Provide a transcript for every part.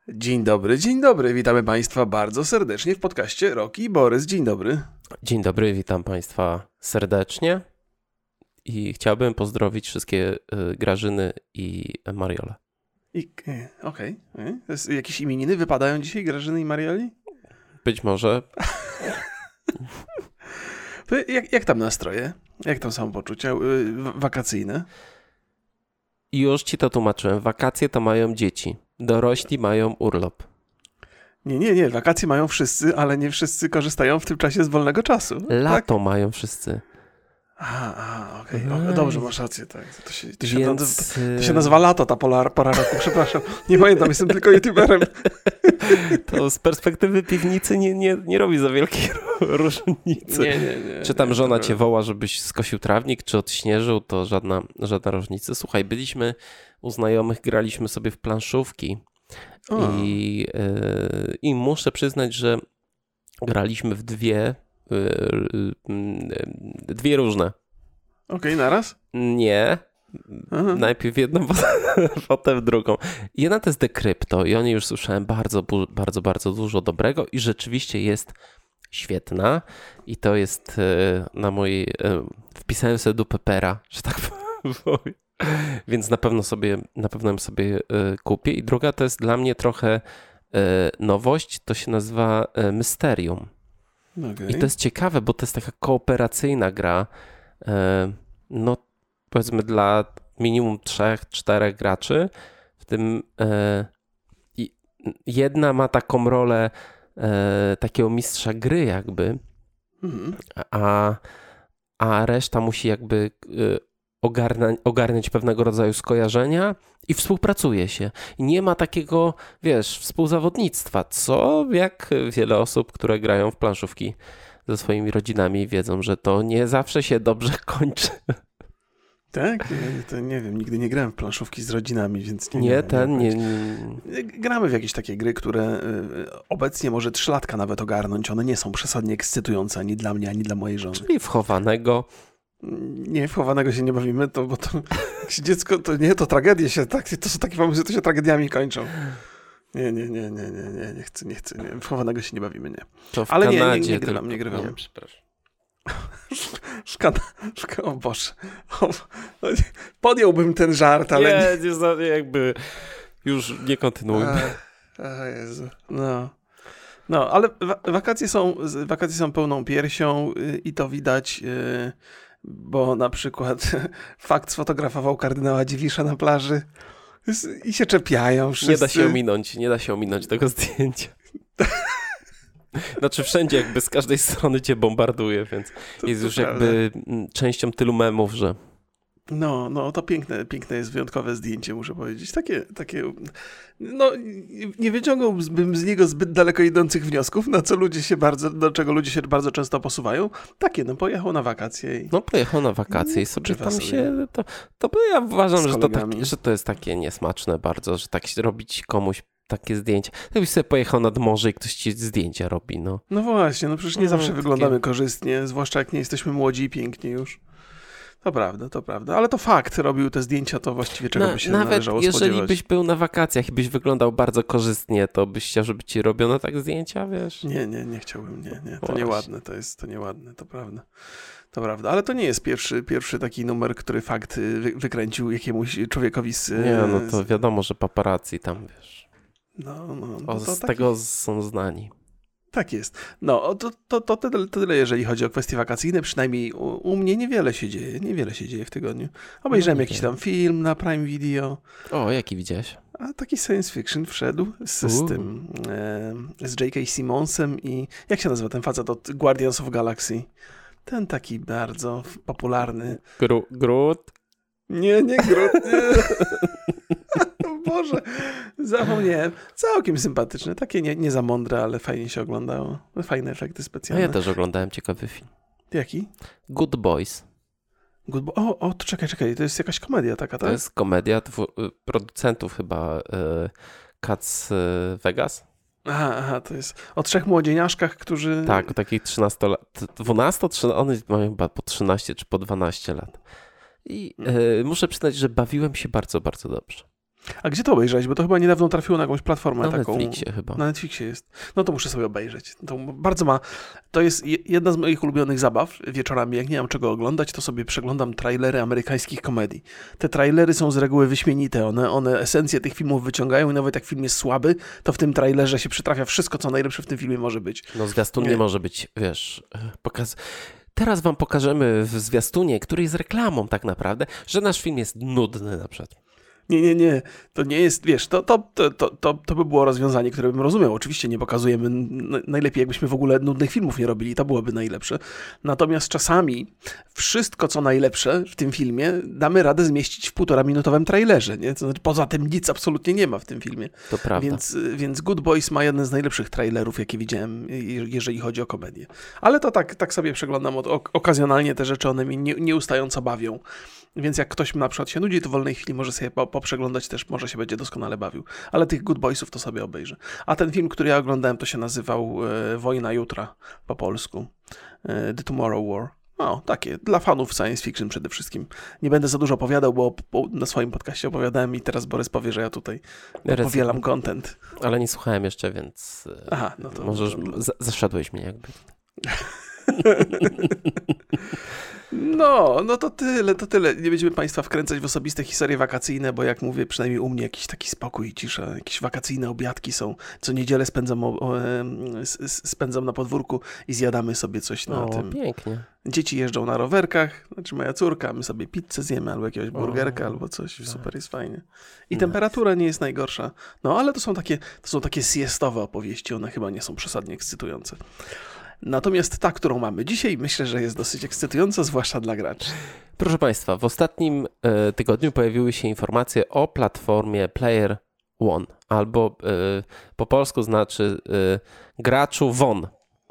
Dzień dobry, witamy Państwa bardzo serdecznie w podcaście Roki i Borys. Dzień dobry. Dzień dobry, witam Państwa serdecznie i chciałbym pozdrowić wszystkie Grażyny i Mariole. Okej. Jakieś imieniny wypadają dzisiaj, Grażyny i Marioli? Być może. Jak tam nastroje? Jak tam samopoczucie wakacyjne? Już ci to tłumaczyłem. Wakacje to mają dzieci. Dorośli mają urlop. Nie. Wakacje mają wszyscy, ale nie wszyscy korzystają w tym czasie z wolnego czasu. Lato tak? mają wszyscy. Okej. Dobrze, masz rację. Tak. To się Więc... nazywa lato, ta pora roku. Przepraszam. Nie pamiętam, jestem tylko youtuberem. To z perspektywy piwnicy nie robi za wielkiej różnicy. Nie. Czy tam żona cię woła, żebyś skosił trawnik, czy odśnieżył, to żadna różnica. Słuchaj, byliśmy u znajomych, graliśmy sobie w planszówki i muszę przyznać, że graliśmy w dwie różne. Okej, naraz? Nie. Aha. Najpierw jedną, potem drugą. Jedna to jest Decrypto i o niej już słyszałem bardzo dużo dobrego i rzeczywiście jest świetna i to jest na mojej... Wpisałem sobie do Pepera, że tak powiem. Więc na pewno ją sobie kupię. I druga to jest dla mnie trochę nowość, to się nazywa Mysterium. Okay. I to jest ciekawe, bo to jest taka kooperacyjna gra, no powiedzmy dla minimum 3-4 graczy, w tym jedna ma taką rolę takiego mistrza gry jakby, a reszta musi jakby ogarniać pewnego rodzaju skojarzenia i współpracuje się. I nie ma takiego, współzawodnictwa, co jak wiele osób, które grają w planszówki ze swoimi rodzinami wiedzą, że to nie zawsze się dobrze kończy. Tak? To nie wiem, nigdy nie grałem w planszówki z rodzinami, więc nie. Gramy w jakieś takie gry, które obecnie może 3-latka nawet ogarnąć. One nie są przesadnie ekscytujące ani dla mnie, ani dla mojej żony. Czyli w chowanego. Nie, w chowanego się nie bawimy, bo to dziecko, to tragedie się, tak, to są takie pomysły, to się tragediami kończą. Nie chcę. Nie. W chowanego się nie bawimy, nie. To w ale Kanadzie nie grywam. Nie, przepraszam. O Boże. Podjąłbym ten żart, ale... Nie, jakby już nie kontynuujmy. Jezu. No, ale wakacje są pełną piersią i to widać, bo na przykład Fakt sfotografował kardynała Dziwisza na plaży i się czepiają wszyscy. Nie da się ominąć tego zdjęcia. Znaczy wszędzie jakby z każdej strony cię bombarduje, więc to jest już prawda. Jakby częścią tylu memów, że... No, to piękne jest wyjątkowe zdjęcie, muszę powiedzieć. Takie, no, nie wyciągałbym z niego zbyt daleko idących wniosków, do czego ludzie się bardzo często posuwają. Pojechał na wakacje. Pojechał na wakacje i sobie tam się... To ja uważam, że to jest takie niesmaczne bardzo, że tak robić komuś takie zdjęcia. Gdybyś sobie pojechał nad morze i ktoś ci zdjęcia robi, no. No właśnie, przecież nie zawsze wyglądamy korzystnie, zwłaszcza jak nie jesteśmy młodzi i piękni już. To prawda, ale to fakt, robił te zdjęcia, to właściwie czego by się należało spodziewać. Nawet jeżeli byś był na wakacjach i byś wyglądał bardzo korzystnie, to byś chciał, żeby ci robiono tak zdjęcia, wiesz? Nie chciałbym, nie. To nieładne, to nieładne, to prawda. To prawda, ale to nie jest pierwszy taki numer, który Fakt wykręcił jakiemuś człowiekowi z... to wiadomo, że paparazzi tam, wiesz. Z tego są znani. Tak jest. No, to tyle, jeżeli chodzi o kwestie wakacyjne. Przynajmniej u mnie niewiele się dzieje w tygodniu. Obejrzałem jakiś tam film na Prime Video. O, jaki widziałeś? A taki science fiction wszedł z J.K. Simmonsem i jak się nazywa ten facet od Guardians of Galaxy? Ten taki bardzo popularny. Groot? Nie Groot, nie. Boże, zapomniałem. Całkiem sympatyczne. Takie nie za mądre, ale fajnie się oglądało. Fajne efekty specjalne. Ja też oglądałem ciekawy film. Jaki? Good Boys. To czekaj. To jest jakaś komedia taka, tak? To jest komedia producentów chyba Cats Vegas. Aha, to jest o 3 młodzieniaszkach, którzy... Tak, o takich 13, one mają chyba po 13 czy po 12 lat. I muszę przyznać, że bawiłem się bardzo, bardzo dobrze. A gdzie to obejrzeć? Bo to chyba niedawno trafiło na jakąś platformę na taką. Netflixie chyba. Na Netflixie jest. No to muszę sobie obejrzeć. To jest jedna z moich ulubionych zabaw wieczorami. Jak nie mam czego oglądać, to sobie przeglądam trailery amerykańskich komedii. Te trailery są z reguły wyśmienite. One esencję tych filmów wyciągają i nawet jak film jest słaby, to w tym trailerze się przytrafia wszystko, co najlepsze w tym filmie może być. No zwiastun nie może być, wiesz, Teraz wam pokażemy w zwiastunie, który jest reklamą tak naprawdę, że nasz film jest nudny na przykład. Nie. To nie jest, wiesz, to by było rozwiązanie, które bym rozumiał. Oczywiście nie pokazujemy, najlepiej jakbyśmy w ogóle nudnych filmów nie robili, to byłoby najlepsze. Natomiast czasami wszystko, co najlepsze w tym filmie, damy radę zmieścić w 1,5-minutowym trailerze, nie? To znaczy, poza tym nic absolutnie nie ma w tym filmie. To prawda. Więc Good Boys ma jeden z najlepszych trailerów, jakie widziałem, jeżeli chodzi o komedię. Ale to tak sobie przeglądam okazjonalnie te rzeczy, one mnie nieustająco bawią. Więc jak ktoś na przykład się nudzi, to w wolnej chwili może sobie poprzeglądać też, może się będzie doskonale bawił. Ale tych Good Boysów to sobie obejrzę. A ten film, który ja oglądałem, to się nazywał Wojna Jutra po polsku. The Tomorrow War. No, takie, dla fanów science fiction przede wszystkim. Nie będę za dużo opowiadał, bo na swoim podcaście opowiadałem i teraz Borys powie, że ja tutaj powielam content. Ale nie słuchałem jeszcze, więc aha, no to możesz, zaszedłeś mnie jakby. No to tyle. Nie będziemy Państwa wkręcać w osobiste historie wakacyjne, bo jak mówię, przynajmniej u mnie jakiś taki spokój i cisza. Jakieś wakacyjne obiadki są. Co niedzielę spędzam na podwórku i zjadamy sobie coś na tym. Pięknie. Dzieci jeżdżą na rowerkach, znaczy moja córka, my sobie pizzę zjemy albo jakiegoś burgerka albo coś. Super, jest fajnie. I temperatura nie jest najgorsza. No ale to są takie siestowe opowieści, one chyba nie są przesadnie ekscytujące. Natomiast ta, którą mamy dzisiaj, myślę, że jest dosyć ekscytująca, zwłaszcza dla graczy. Proszę Państwa, w ostatnim tygodniu pojawiły się informacje o platformie Player One, albo po polsku znaczy graczu WON.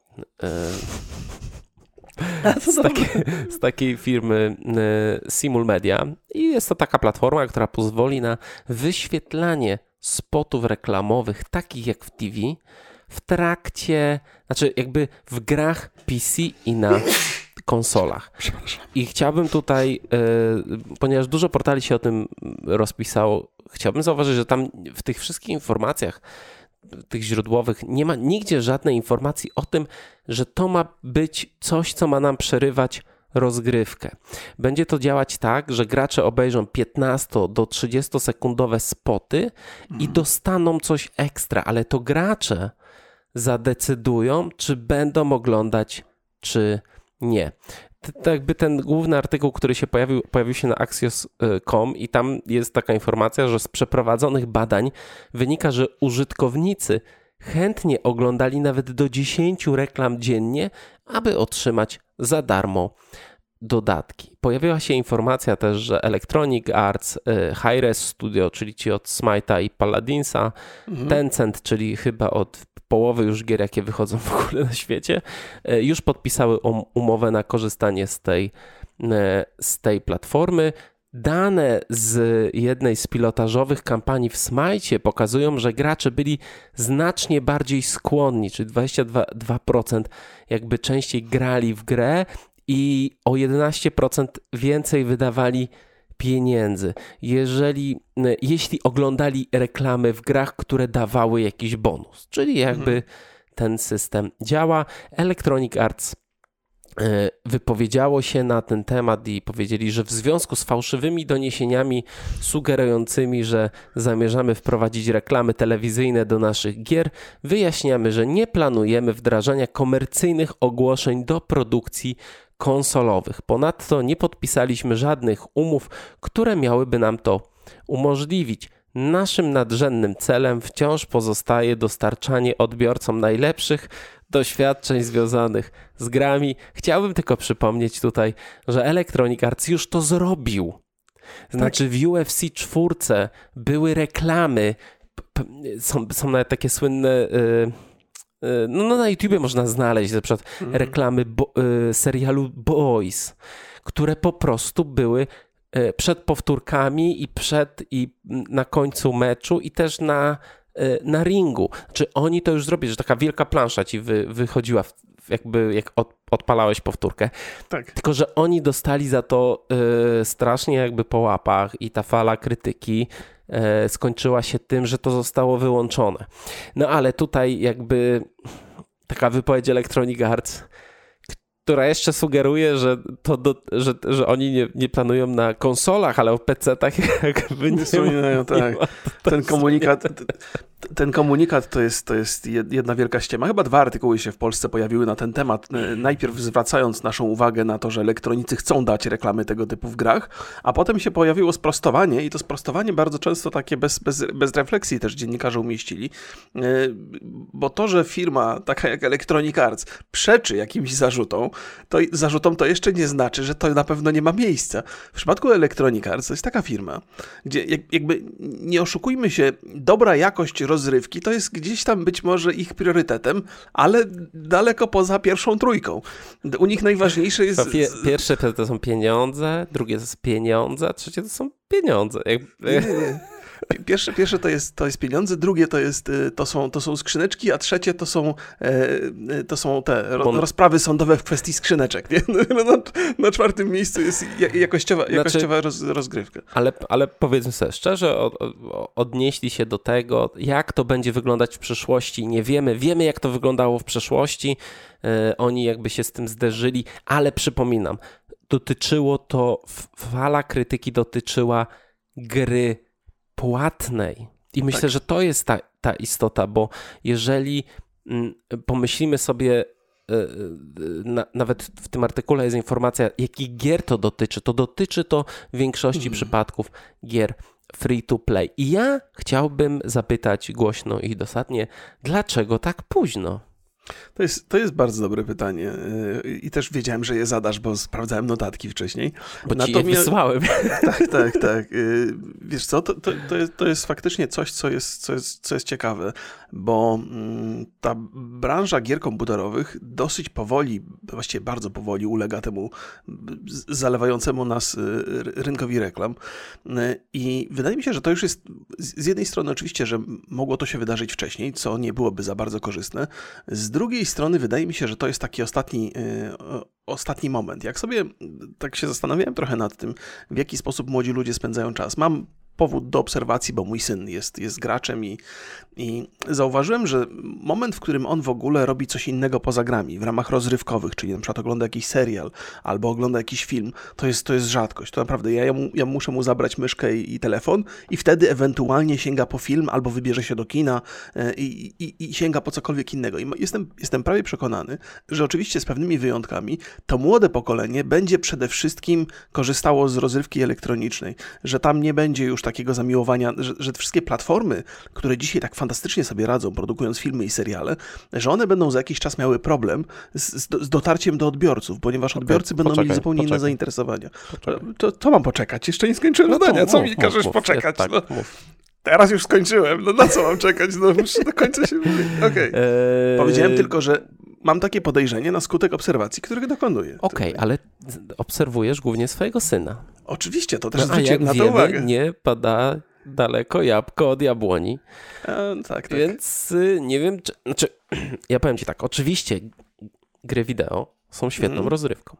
Z takiej firmy Simul Media. I jest to taka platforma, która pozwoli na wyświetlanie spotów reklamowych, takich jak w TV, w trakcie, znaczy jakby w grach PC i na konsolach. I chciałbym tutaj, ponieważ dużo portali się o tym rozpisało, chciałbym zauważyć, że tam w tych wszystkich informacjach, tych źródłowych, nie ma nigdzie żadnej informacji o tym, że to ma być coś, co ma nam przerywać rozgrywkę. Będzie to działać tak, że gracze obejrzą 15 do 30 sekundowe spoty i dostaną coś ekstra, ale to gracze zadecydują, czy będą oglądać, czy nie. To jakby ten główny artykuł, który się pojawił się na Axios.com i tam jest taka informacja, że z przeprowadzonych badań wynika, że użytkownicy chętnie oglądali nawet do 10 reklam dziennie, aby otrzymać za darmo dodatki. Pojawiła się informacja też, że Electronic Arts, Hi-Res Studio, czyli ci od Smite'a i Paladinsa, Tencent, czyli chyba od połowy już gier, jakie wychodzą w ogóle na świecie, już podpisały umowę na korzystanie z tej platformy. Dane z jednej z pilotażowych kampanii w Smite'cie pokazują, że gracze byli znacznie bardziej skłonni, czyli 22% jakby częściej grali w grę i o 11% więcej wydawali pieniędzy, jeśli oglądali reklamy w grach, które dawały jakiś bonus, czyli jakby ten system działa. Electronic Arts wypowiedziało się na ten temat i powiedzieli, że w związku z fałszywymi doniesieniami sugerującymi, że zamierzamy wprowadzić reklamy telewizyjne do naszych gier, wyjaśniamy, że nie planujemy wdrażania komercyjnych ogłoszeń do produkcji konsolowych. Ponadto nie podpisaliśmy żadnych umów, które miałyby nam to umożliwić. Naszym nadrzędnym celem wciąż pozostaje dostarczanie odbiorcom najlepszych doświadczeń związanych z grami. Chciałbym tylko przypomnieć tutaj, że Electronic Arts już to zrobił. Znaczy w UFC 4 były reklamy, są nawet takie słynne... No na YouTubie można znaleźć na przykład reklamy serialu Boys, które po prostu były przed powtórkami i na końcu meczu i też na ringu. Czy oni to już zrobili, że taka wielka plansza ci wychodziła jakby jak odpalałeś powtórkę. Tak. Tylko że oni dostali za to strasznie jakby po łapach i ta fala krytyki skończyła się tym, że to zostało wyłączone. No ale tutaj jakby taka wypowiedź Electronic Arts, która jeszcze sugeruje, że oni nie planują na konsolach, ale o PC-tach jakby nie wspominają, tak. Ten komunikat to jest jedna wielka ściema. Chyba 2 artykuły się w Polsce pojawiły na ten temat. Najpierw zwracając naszą uwagę na to, że elektronicy chcą dać reklamy tego typu w grach, a potem się pojawiło sprostowanie i to sprostowanie bardzo często takie bez refleksji też dziennikarze umieścili, bo to, że firma taka jak Electronic Arts przeczy jakimś zarzutom, to jeszcze nie znaczy, że to na pewno nie ma miejsca. W przypadku Electronic Arts to jest taka firma, gdzie jakby nie oszukujmy się, dobra jakość rozrywki to jest gdzieś tam być może ich priorytetem, ale daleko poza pierwszą trójką. U nich najważniejsze jest... Pierwsze to są pieniądze, drugie to są pieniądze, a trzecie to są pieniądze. Nie. Pierwsze to jest pieniądze, drugie to są skrzyneczki, a trzecie to są te rozprawy sądowe w kwestii skrzyneczek. Nie? Na 4. miejscu jest jakościowa rozgrywka. Ale powiedzmy sobie szczerze, odnieśli się do tego, jak to będzie wyglądać w przyszłości. Nie wiemy. Wiemy, jak to wyglądało w przeszłości. Oni jakby się z tym zderzyli, ale przypominam, dotyczyło to, fala krytyki dotyczyła gry płatnej. I myślę, że to jest ta istota, bo jeżeli pomyślimy sobie, nawet w tym artykule jest informacja, jakich gier to dotyczy to w większości przypadków gier free to play. I ja chciałbym zapytać głośno i dosadnie, dlaczego tak późno? To jest bardzo dobre pytanie i też wiedziałem, że je zadasz, bo sprawdzałem notatki wcześniej. Bo ci je wysłałem. Tak. Wiesz co, to jest faktycznie coś, co jest ciekawe, bo ta branża gier komputerowych dosyć powoli, właściwie bardzo powoli ulega temu zalewającemu nas rynkowi reklam. I wydaje mi się, że to już jest z jednej strony oczywiście, że mogło to się wydarzyć wcześniej, co nie byłoby za bardzo korzystne. Z drugiej strony wydaje mi się, że to jest taki ostatni moment. Jak sobie tak się zastanawiałem trochę nad tym, w jaki sposób młodzi ludzie spędzają czas. Mam powód do obserwacji, bo mój syn jest graczem i zauważyłem, że moment, w którym on w ogóle robi coś innego poza grami, w ramach rozrywkowych, czyli na przykład ogląda jakiś serial albo ogląda jakiś film, to jest rzadkość. To naprawdę ja muszę mu zabrać myszkę i telefon i wtedy ewentualnie sięga po film albo wybierze się do kina i sięga po cokolwiek innego. I jestem prawie przekonany, że oczywiście z pewnymi wyjątkami to młode pokolenie będzie przede wszystkim korzystało z rozrywki elektronicznej, że tam nie będzie już takiego zamiłowania, że te wszystkie platformy, które dzisiaj tak fantastycznie sobie radzą, produkując filmy i seriale, że one będą za jakiś czas miały problem z dotarciem do odbiorców, ponieważ odbiorcy będą mieli zupełnie inne zainteresowania. To mam poczekać, jeszcze nie skończyłem zdania, co mi każesz poczekać? Teraz już skończyłem, na co mam czekać? Muszę do końca się... Okej. Powiedziałem tylko, że mam takie podejrzenie na skutek obserwacji, których dokonuję. Okej, ale obserwujesz głównie swojego syna. Oczywiście, to też zwróciłem na to uwagę. Nie pada daleko jabłko od jabłoni. Tak. Więc nie wiem, ja powiem ci tak, oczywiście gry wideo są świetną rozrywką.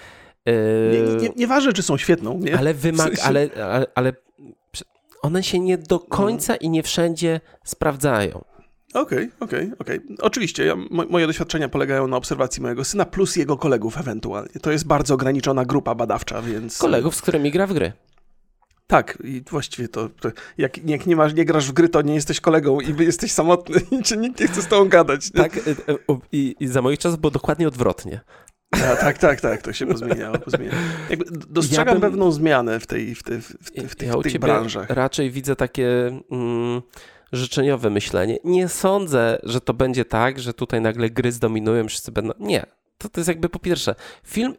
Nieważne, czy są świetną, nie? Ale one się nie do końca i nie wszędzie sprawdzają. Okej. Oczywiście, moje doświadczenia polegają na obserwacji mojego syna plus jego kolegów ewentualnie. To jest bardzo ograniczona grupa badawcza, więc... Kolegów, z którymi gra w gry. Tak, i właściwie to jak nie grasz w gry, to nie jesteś kolegą i jesteś samotny i czy nikt nie chce z tobą gadać. Nie? Tak, i za moich czasów było dokładnie odwrotnie. Tak, to się pozmieniało. Jakby dostrzegam pewną zmianę w tych branżach. Raczej widzę takie życzeniowe myślenie. Nie sądzę, że to będzie tak, że tutaj nagle gry zdominują, wszyscy będą... Nie, to jest jakby po pierwsze film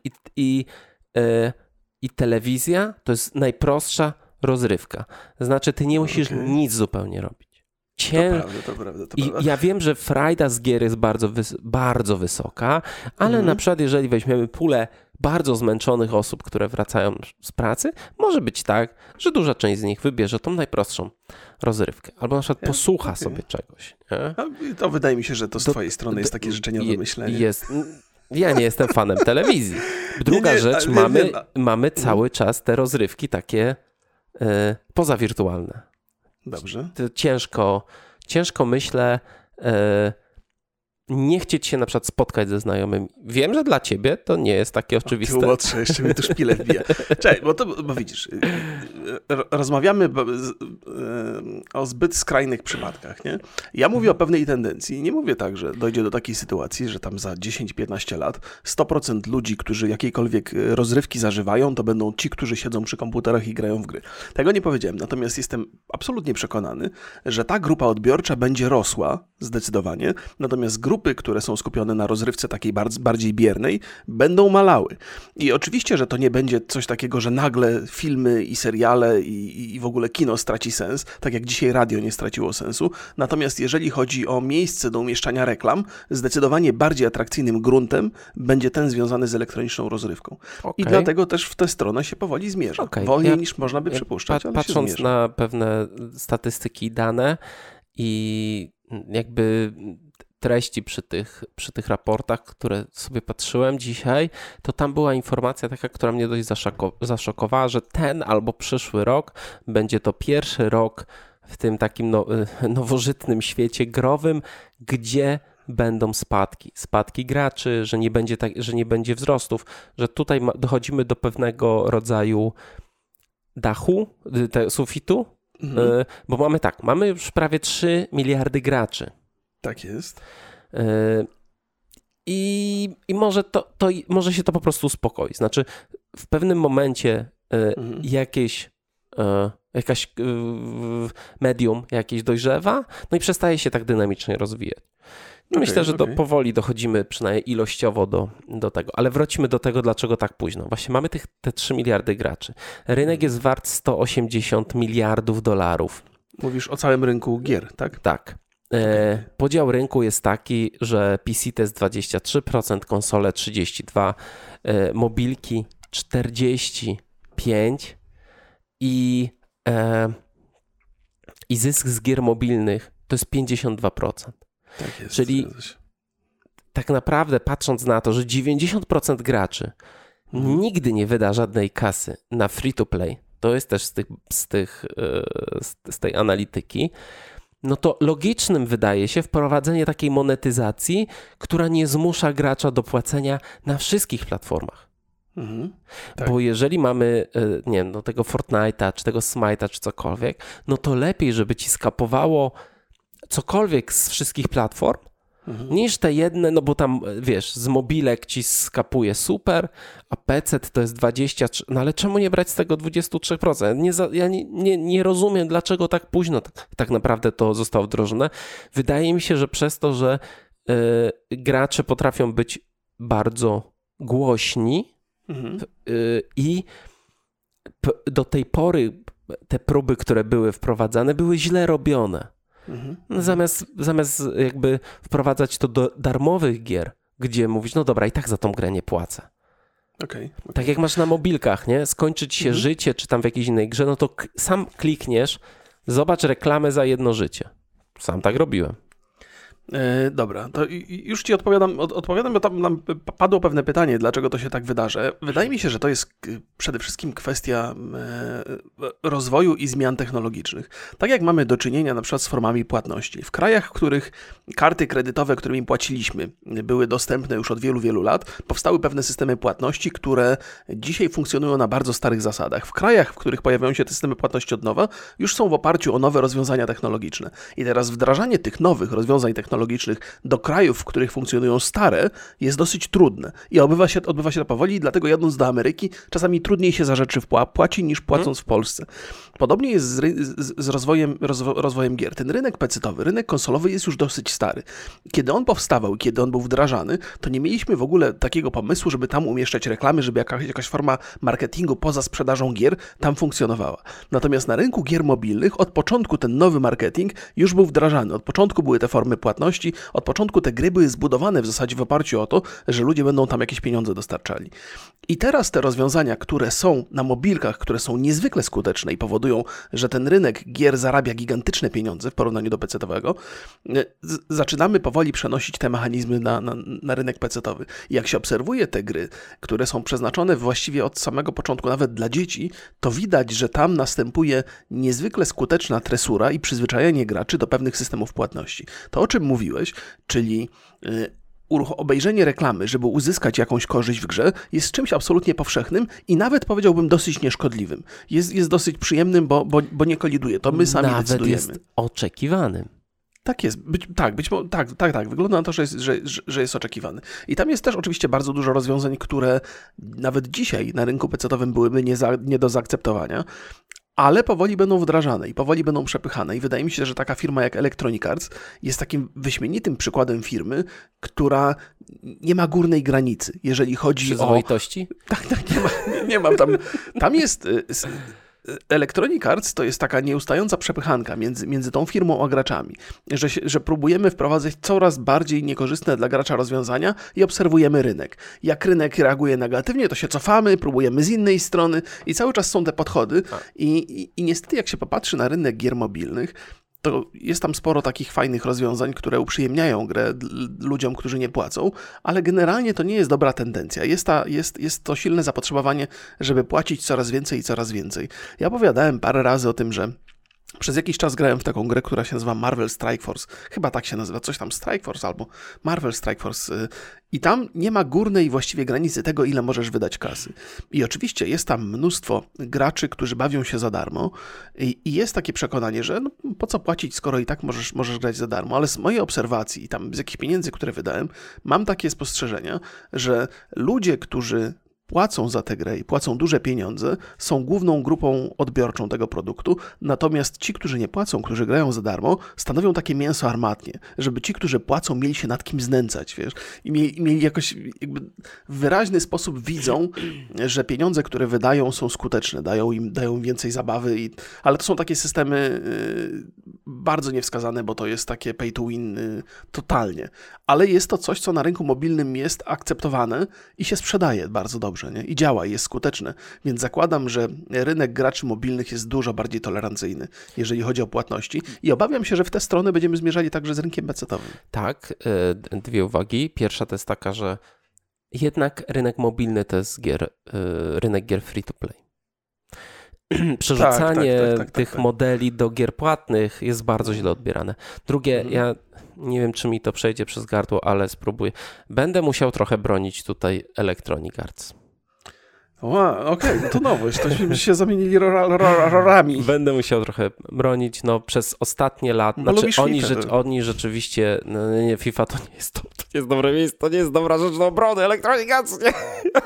i telewizja to jest najprostsza rozrywka. Znaczy ty nie musisz nic zupełnie robić. To prawda. I ja wiem, że frajda z gier jest bardzo wysoka, ale na przykład jeżeli weźmiemy pulę bardzo zmęczonych osób, które wracają z pracy, może być tak, że duża część z nich wybierze tą najprostszą rozrywkę. Albo na przykład posłucha sobie czegoś. Nie? To wydaje mi się, że to z twojej strony jest takie życzeniowe myślenie. Ja nie jestem fanem telewizji. Druga rzecz, mamy cały czas te rozrywki takie pozawirtualne. Dobrze. Ciężko myślę nie chcieć się na przykład spotkać ze znajomymi. Wiem, że dla ciebie to nie jest takie oczywiste. Ty łotrze, jeszcze mi tu szpilę wbija. Cześć, bo widzisz, rozmawiamy o zbyt skrajnych przypadkach, nie? Ja mówię o pewnej tendencji. Nie mówię tak, że dojdzie do takiej sytuacji, że tam za 10-15 lat 100% ludzi, którzy jakiejkolwiek rozrywki zażywają, to będą ci, którzy siedzą przy komputerach i grają w gry. Tego nie powiedziałem, natomiast jestem absolutnie przekonany, że ta grupa odbiorcza będzie rosła zdecydowanie, natomiast grupy, które są skupione na rozrywce takiej bardziej biernej, będą malały. I oczywiście, że to nie będzie coś takiego, że nagle filmy i seriale i w ogóle kino straci sens, tak jak dzisiaj radio nie straciło sensu. Natomiast jeżeli chodzi o miejsce do umieszczania reklam, zdecydowanie bardziej atrakcyjnym gruntem będzie ten związany z elektroniczną rozrywką. Okay. I dlatego też w tę stronę się powoli zmierza. Okay. Wolniej niż można by przypuszczać, ale patrząc się zmierza. na pewne statystyki i dane i jakby treści przy tych raportach, które sobie patrzyłem dzisiaj, to tam była informacja taka, która mnie dość zaszokowała, że ten albo przyszły rok będzie to pierwszy rok w tym takim nowożytnym świecie growym, gdzie będą spadki graczy, że nie będzie wzrostów, że tutaj dochodzimy do pewnego rodzaju dachu, sufitu, bo mamy już prawie 3 miliardy graczy. Tak jest. I może się to po prostu uspokoi. Znaczy w pewnym momencie jakaś medium jakieś dojrzewa, no i przestaje się tak dynamicznie rozwijać. Myślę, że powoli dochodzimy przynajmniej ilościowo do tego. Ale wrócimy do tego, dlaczego tak późno. Właśnie mamy te 3 miliardy graczy. Rynek jest wart 180 miliardów dolarów. Mówisz o całym rynku gier, tak? Tak. Podział rynku jest taki, że PC to jest 23%, konsole 32%, mobilki 45% i zysk z gier mobilnych to jest 52%. Tak jest. Czyli tak naprawdę patrząc na to, że 90% graczy nigdy nie wyda żadnej kasy na free to play, to jest też z tej analityki, no to logicznym wydaje się wprowadzenie takiej monetyzacji, która nie zmusza gracza do płacenia na wszystkich platformach. Tak. Bo jeżeli mamy, nie wiem, tego Fortnite'a, czy tego Smite'a, czy cokolwiek, no to lepiej, żeby ci skapowało cokolwiek z wszystkich platform, niż te jedne, no bo tam, wiesz, z mobilek ci skapuje super, a PC to jest 23%, no ale czemu nie brać z tego 23%? Ja nie rozumiem, dlaczego tak późno tak naprawdę to zostało wdrożone. Wydaje mi się, że przez to, że gracze potrafią być bardzo głośni i do tej pory te próby, które były wprowadzane, były źle robione. No zamiast jakby wprowadzać to do darmowych gier, gdzie mówisz, no dobra, i tak za tą grę nie płacę. Okay. Tak jak masz na mobilkach, nie? Skończyć się życie, czy tam w jakiejś innej grze, no to sam klikniesz, zobacz reklamę za jedno życie. Sam tak robiłem. Dobra, to już ci odpowiadam, bo tam nam padło pewne pytanie, dlaczego to się tak wydarzy. Wydaje mi się, że to jest przede wszystkim kwestia rozwoju i zmian technologicznych. Tak jak mamy do czynienia na przykład z formami płatności. W krajach, w których karty kredytowe, którymi płaciliśmy, były dostępne już od wielu, wielu lat, powstały pewne systemy płatności, które dzisiaj funkcjonują na bardzo starych zasadach. W krajach, w których pojawiają się te systemy płatności od nowa, już są w oparciu o nowe rozwiązania technologiczne. I teraz wdrażanie tych nowych rozwiązań technologicznych do krajów, w których funkcjonują stare, jest dosyć trudne. I odbywa się to powoli, dlatego jadąc do Ameryki, czasami trudniej się za rzeczy płaci niż płacąc w Polsce. Podobnie jest z rozwojem gier. Ten rynek pecetowy, rynek konsolowy jest już dosyć stary. Kiedy on powstawał, kiedy on był wdrażany, to nie mieliśmy w ogóle takiego pomysłu, żeby tam umieszczać reklamy, żeby jakaś forma marketingu poza sprzedażą gier tam funkcjonowała. Natomiast na rynku gier mobilnych od początku ten nowy marketing już był wdrażany. Od początku były te formy płatności płatności. Od początku te gry były zbudowane w zasadzie w oparciu o to, że ludzie będą tam jakieś pieniądze dostarczali. I teraz te rozwiązania, które są na mobilkach, które są niezwykle skuteczne i powodują, że ten rynek gier zarabia gigantyczne pieniądze w porównaniu do PC-towego, zaczynamy powoli przenosić te mechanizmy na rynek PC-towy. I jak się obserwuje te gry, które są przeznaczone właściwie od samego początku, nawet dla dzieci, to widać, że tam następuje niezwykle skuteczna tresura i przyzwyczajenie graczy do pewnych systemów płatności. To, o czym mówiłeś, czyli obejrzenie reklamy, żeby uzyskać jakąś korzyść w grze, jest czymś absolutnie powszechnym i nawet powiedziałbym dosyć nieszkodliwym. Jest dosyć przyjemnym, bo nie koliduje. To my sami nawet decydujemy. Jest oczekiwanym. Tak jest. Tak. Wygląda na to, że jest oczekiwany. I tam jest też oczywiście bardzo dużo rozwiązań, które nawet dzisiaj na rynku PC-towym byłyby nie do zaakceptowania, ale powoli będą wdrażane i powoli będą przepychane. I wydaje mi się, że taka firma jak Electronic Arts jest takim wyśmienitym przykładem firmy, która nie ma górnej granicy, jeżeli chodzi przyzwoitości? Tak, nie mam tam. Tam jest... Electronic Arts to jest taka nieustająca przepychanka między tą firmą a graczami, że próbujemy wprowadzać coraz bardziej niekorzystne dla gracza rozwiązania i obserwujemy rynek. Jak rynek reaguje negatywnie, to się cofamy, próbujemy z innej strony i cały czas są te podchody i niestety jak się popatrzy na rynek gier mobilnych, to jest tam sporo takich fajnych rozwiązań, które uprzyjemniają grę ludziom, którzy nie płacą, ale generalnie to nie jest dobra tendencja. Jest to silne zapotrzebowanie, żeby płacić coraz więcej i coraz więcej. Ja opowiadałem parę razy o tym, że przez jakiś czas grałem w taką grę, która się nazywa Marvel Strike Force. Chyba tak się nazywa, coś tam Strike Force albo Marvel Strike Force. I tam nie ma górnej właściwie granicy tego, ile możesz wydać kasy. I oczywiście jest tam mnóstwo graczy, którzy bawią się za darmo i jest takie przekonanie, że po co płacić, skoro i tak możesz grać za darmo. Ale z mojej obserwacji i tam z jakichś pieniędzy, które wydałem, mam takie spostrzeżenia, że ludzie, którzy płacą za tę grę i płacą duże pieniądze, są główną grupą odbiorczą tego produktu, natomiast ci, którzy nie płacą, którzy grają za darmo, stanowią takie mięso armatnie, żeby ci, którzy płacą, mieli się nad kim znęcać, wiesz, i mieli jakoś jakby w wyraźny sposób widzą, że pieniądze, które wydają, są skuteczne, dają im więcej zabawy, ale to są takie systemy bardzo niewskazane, bo to jest takie pay to win totalnie, ale jest to coś, co na rynku mobilnym jest akceptowane i się sprzedaje bardzo dobrze. Nie? I działa, jest skuteczne, więc zakładam, że rynek graczy mobilnych jest dużo bardziej tolerancyjny, jeżeli chodzi o płatności i obawiam się, że w tę stronę będziemy zmierzali także z rynkiem PC-towym. Tak, dwie uwagi. Pierwsza to jest taka, że jednak rynek mobilny to jest rynek gier free-to-play. Przerzucanie tych modeli do gier płatnych jest bardzo źle odbierane. Drugie, ja nie wiem, czy mi to przejdzie przez gardło, ale spróbuję. Będę musiał trochę bronić tutaj Electronic Arts. Okej, no to nowość, tośmy się zamienili rolami. Będę musiał trochę bronić, przez ostatnie lata. Znaczy, oni rzeczywiście, nie, FIFA to nie jest dobre miejsce, to nie jest dobra rzecz do obrony, Electronic Arts, nie.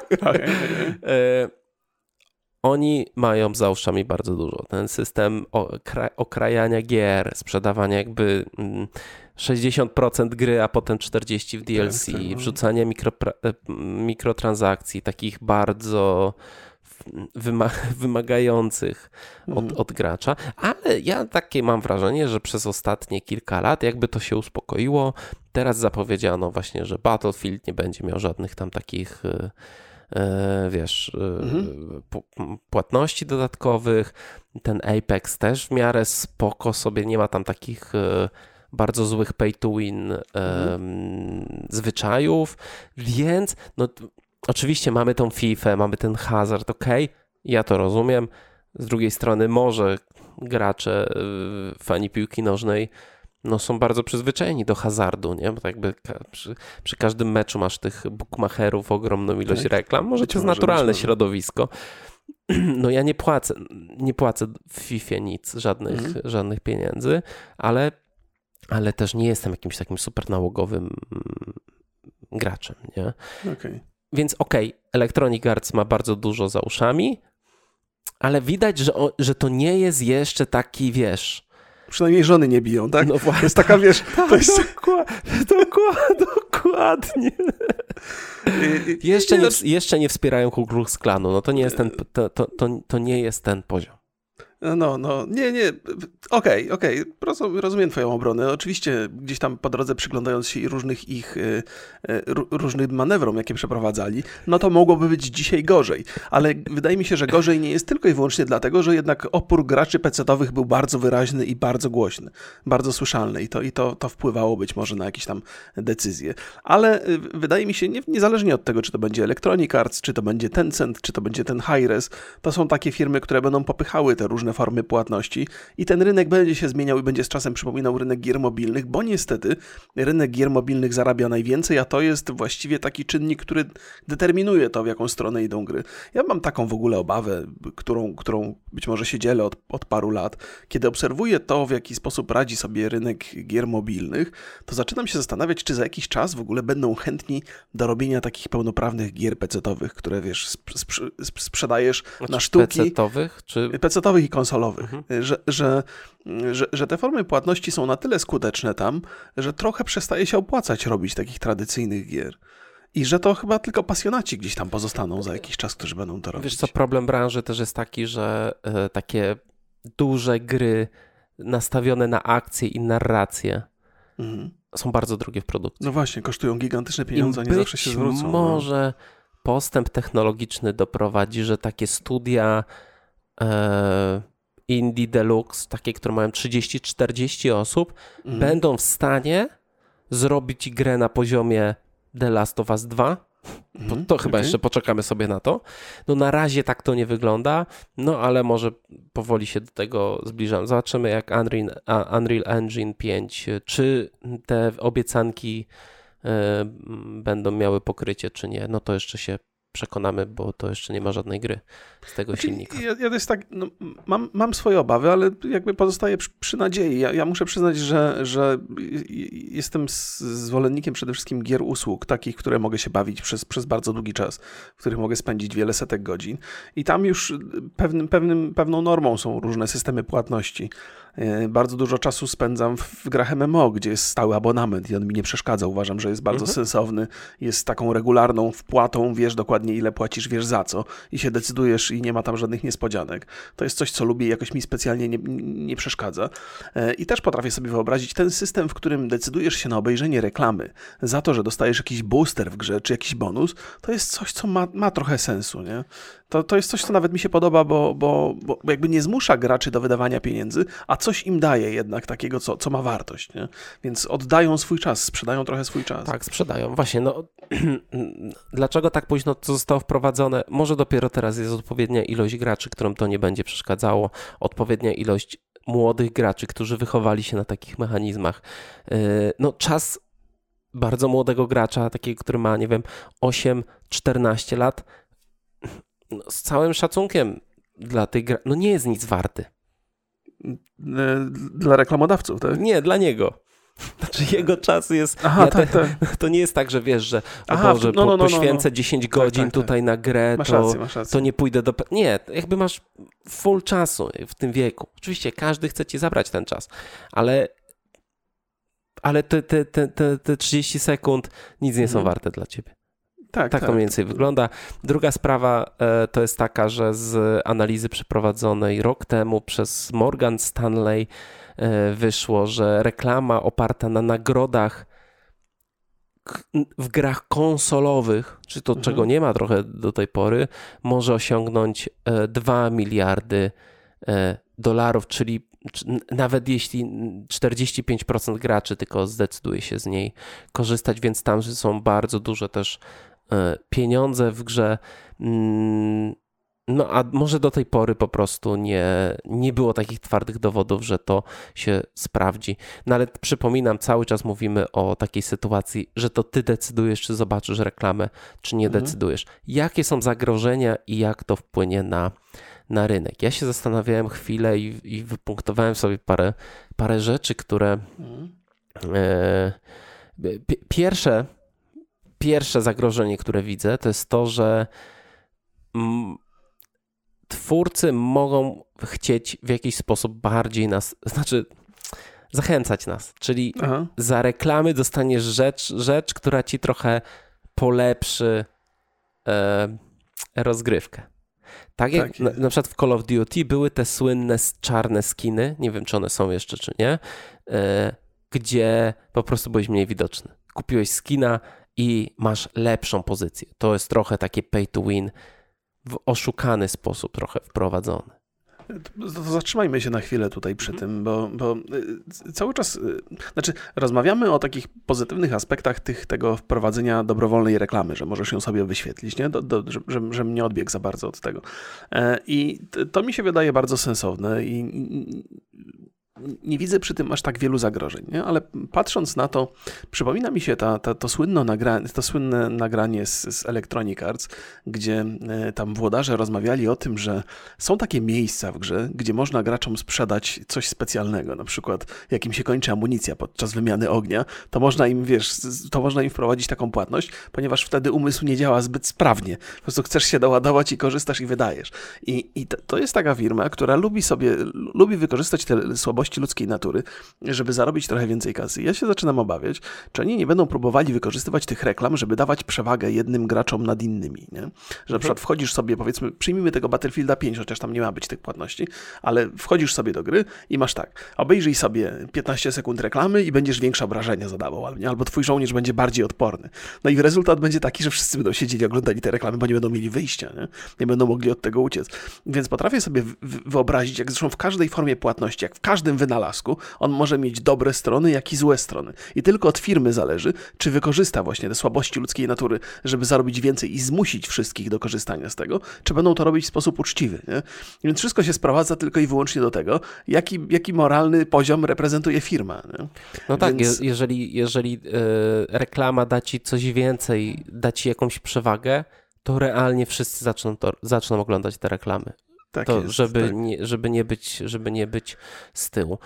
Oni mają za uszami bardzo dużo. Ten system okrajania gier, sprzedawania jakby 60% gry, a potem 40% w DLC, wrzucanie mikrotransakcji, takich bardzo wymagających od gracza. Ale ja takie mam wrażenie, że przez ostatnie kilka lat jakby to się uspokoiło. Teraz zapowiedziano właśnie, że Battlefield nie będzie miał żadnych tam takich płatności dodatkowych. Ten Apex też w miarę spoko sobie, nie ma tam takich bardzo złych pay to win zwyczajów, więc oczywiście mamy tą FIFA, mamy ten hazard, ja to rozumiem. Z drugiej strony może gracze, fani piłki nożnej są bardzo przyzwyczajeni do hazardu, nie? Bo tak jakby przy każdym meczu masz tych bookmacherów ogromną ilość reklam. Może to jest naturalne środowisko. Ja nie płacę w FIFA nic, żadnych pieniędzy, ale też nie jestem jakimś takim super nałogowym graczem, nie? Więc Electronic Arts ma bardzo dużo za uszami, ale widać, że to nie jest jeszcze taki, Przynajmniej żony nie biją, tak? No właśnie. To jest taka, to jest... Dokładnie. Jeszcze nie wspierają Ku Klux Klanu. To nie jest to nie jest ten poziom. Nie, okej, rozumiem twoją obronę. Oczywiście gdzieś tam po drodze przyglądając się różnym manewrom, jakie przeprowadzali, no to mogłoby być dzisiaj gorzej. Ale wydaje mi się, że gorzej nie jest tylko i wyłącznie dlatego, że jednak opór graczy PC-towych był bardzo wyraźny i bardzo głośny, bardzo słyszalny i to wpływało być może na jakieś tam decyzje. Ale wydaje mi się, niezależnie od tego, czy to będzie Electronic Arts, czy to będzie Tencent, czy to będzie ten Hi-Rez, to są takie firmy, które będą popychały te różne formy płatności i ten rynek będzie się zmieniał i będzie z czasem przypominał rynek gier mobilnych, bo niestety rynek gier mobilnych zarabia najwięcej, a to jest właściwie taki czynnik, który determinuje to, w jaką stronę idą gry. Ja mam taką w ogóle obawę, którą być może się dzielę od paru lat. Kiedy obserwuję to, w jaki sposób radzi sobie rynek gier mobilnych, to zaczynam się zastanawiać, czy za jakiś czas w ogóle będą chętni do robienia takich pełnoprawnych gier PC-towych, które wiesz, sprzedajesz na sztuki. PC-towych? Czy... PC-towych i konsolowych. Że te formy płatności są na tyle skuteczne tam, że trochę przestaje się opłacać robić takich tradycyjnych gier. I że to chyba tylko pasjonaci gdzieś tam pozostaną za jakiś czas, którzy będą to robić. Wiesz co, problem branży też jest taki, że takie duże gry nastawione na akcje i narrację są bardzo drogie w produkcji. No właśnie, kosztują gigantyczne pieniądze, a nie zawsze się zwrócą. Może postęp technologiczny doprowadzi, że takie studia Indie Deluxe, takie, które mają 30-40 osób, będą w stanie zrobić grę na poziomie The Last of Us 2. To chyba jeszcze poczekamy sobie na to. No na razie tak to nie wygląda, no ale może powoli się do tego zbliżam. Zobaczymy jak Unreal Engine 5, czy te obiecanki będą miały pokrycie, czy nie. No to jeszcze się przekonamy, bo to jeszcze nie ma żadnej gry z tego silnika. Ja też tak, mam swoje obawy, ale jakby pozostaję przy nadziei. Ja muszę przyznać, że jestem zwolennikiem przede wszystkim gier usług, takich, które mogę się bawić przez bardzo długi czas, w których mogę spędzić wiele setek godzin. I tam już pewną normą są różne systemy płatności. Bardzo dużo czasu spędzam w grach MMO, gdzie jest stały abonament i on mi nie przeszkadza. Uważam, że jest bardzo sensowny. Jest taką regularną wpłatą, wiesz dokładnie ile płacisz, wiesz za co i się decydujesz i nie ma tam żadnych niespodzianek. To jest coś, co lubię i jakoś mi specjalnie nie przeszkadza. I też potrafię sobie wyobrazić ten system, w którym decydujesz się na obejrzenie reklamy za to, że dostajesz jakiś booster w grze czy jakiś bonus, to jest coś, co ma trochę sensu, nie? To jest coś, co nawet mi się podoba, bo jakby nie zmusza graczy do wydawania pieniędzy, a coś im daje jednak takiego, co ma wartość, nie? Więc oddają swój czas, sprzedają trochę swój czas. Tak, sprzedają. Właśnie, dlaczego tak późno to zostało wprowadzone? Może dopiero teraz jest odpowiednia ilość graczy, którym to nie będzie przeszkadzało, odpowiednia ilość młodych graczy, którzy wychowali się na takich mechanizmach. Czas bardzo młodego gracza, takiego, który ma, 8-14 lat, z całym szacunkiem dla tych graczy, nie jest nic warty. Dla reklamodawców, tak? Nie, dla niego. Znaczy jego czas jest... tak. To nie jest tak, że wiesz, że poświęcę 10 godzin tutaj na grę, masz rację. To nie pójdę do... Nie, jakby masz full czasu w tym wieku. Oczywiście każdy chce ci zabrać ten czas, ale te 30 sekund nic nie są warte dla ciebie. Tak to mniej więcej wygląda. Druga sprawa to jest taka, że z analizy przeprowadzonej rok temu przez Morgan Stanley wyszło, że reklama oparta na nagrodach w grach konsolowych, czy to czego nie ma trochę do tej pory, może osiągnąć 2 miliardy dolarów, czyli nawet jeśli 45% graczy tylko zdecyduje się z niej korzystać, więc tam są bardzo duże też pieniądze w grze. A może do tej pory po prostu nie było takich twardych dowodów, że to się sprawdzi. No ale przypominam, cały czas mówimy o takiej sytuacji, że to ty decydujesz, czy zobaczysz reklamę, czy nie decydujesz. Jakie są zagrożenia i jak to wpłynie na rynek? Ja się zastanawiałem chwilę i wypunktowałem sobie parę rzeczy, które pierwsze zagrożenie, które widzę, to jest to, że twórcy mogą chcieć w jakiś sposób bardziej nas, zachęcać nas, czyli za reklamy dostaniesz rzecz, która ci trochę polepszy rozgrywkę. Tak jak na przykład w Call of Duty były te słynne czarne skiny, nie wiem czy one są jeszcze czy nie, gdzie po prostu byłeś mniej widoczny. Kupiłeś skina i masz lepszą pozycję. To jest trochę takie pay to win w oszukany sposób trochę wprowadzony. To zatrzymajmy się na chwilę tutaj przy tym, bo cały czas, rozmawiamy o takich pozytywnych aspektach tego wprowadzenia dobrowolnej reklamy, że możesz ją sobie wyświetlić, nie? Żebym nie odbiegł za bardzo od tego. I to mi się wydaje bardzo sensowne i nie widzę przy tym aż tak wielu zagrożeń, nie? Ale patrząc na to, przypomina mi się to słynne nagranie z Electronic Arts, gdzie tam włodarze rozmawiali o tym, że są takie miejsca w grze, gdzie można graczom sprzedać coś specjalnego, na przykład jak im się kończy amunicja podczas wymiany ognia, to można im wprowadzić taką płatność, ponieważ wtedy umysł nie działa zbyt sprawnie. Po prostu chcesz się doładować i korzystasz i wydajesz. I to jest taka firma, która lubi wykorzystać te słabości ludzkiej natury, żeby zarobić trochę więcej kasy. Ja się zaczynam obawiać, czy oni nie będą próbowali wykorzystywać tych reklam, żeby dawać przewagę jednym graczom nad innymi, nie? Że na przykład wchodzisz sobie, powiedzmy, przyjmijmy tego Battlefielda 5, chociaż tam nie ma być tych płatności, ale wchodzisz sobie do gry i masz tak, obejrzyj sobie 15 sekund reklamy i będziesz większe obrażenia zadawał, albo twój żołnierz będzie bardziej odporny. No i rezultat będzie taki, że wszyscy będą siedzieli, oglądali te reklamy, bo nie będą mieli wyjścia, nie będą mogli od tego uciec. Więc potrafię sobie wyobrazić, jak zresztą w każdej formie płatności, jak w każdym wynalazku, on może mieć dobre strony, jak i złe strony. I tylko od firmy zależy, czy wykorzysta właśnie te słabości ludzkiej natury, żeby zarobić więcej i zmusić wszystkich do korzystania z tego, czy będą to robić w sposób uczciwy. Nie? Więc wszystko się sprowadza tylko i wyłącznie do tego, jaki moralny poziom reprezentuje firma. Nie? No tak, więc... jeżeli reklama da ci coś więcej, da ci jakąś przewagę, to realnie wszyscy zaczną oglądać te reklamy. Tak to jest, żeby nie być z tyłu.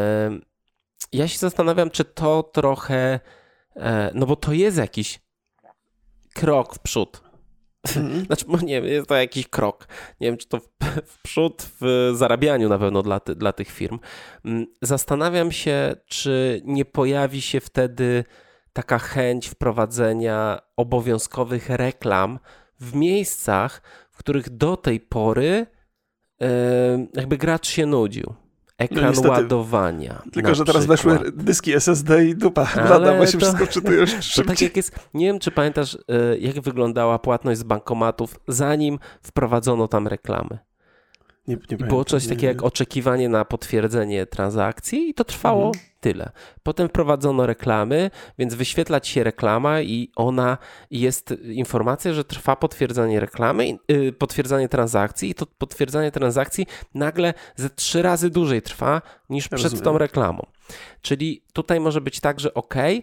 Ja się zastanawiam, czy to trochę, no bo to jest jakiś krok w przód. Znaczy, nie wiem, jest to jakiś krok. Nie wiem, czy to w przód w zarabianiu na pewno dla tych firm. Zastanawiam się, czy nie pojawi się wtedy taka chęć wprowadzenia obowiązkowych reklam w miejscach, w których do tej pory jakby gracz się nudził. Ekran ładowania. Tylko, że teraz weszły dyski SSD i dupa. Prawda, bo się wszystko czytuje szybciej. To tak jak jest, nie wiem, czy pamiętasz, jak wyglądała płatność z bankomatów, zanim wprowadzono tam reklamy. Nie było coś takiego jak oczekiwanie na potwierdzenie transakcji i to trwało tyle. Potem wprowadzono reklamy, więc wyświetla ci się reklama i ona jest informacja, że trwa potwierdzenie reklamy, potwierdzenie transakcji i to potwierdzenie transakcji nagle ze 3 razy dłużej trwa niż przed tą reklamą. Czyli tutaj może być tak, że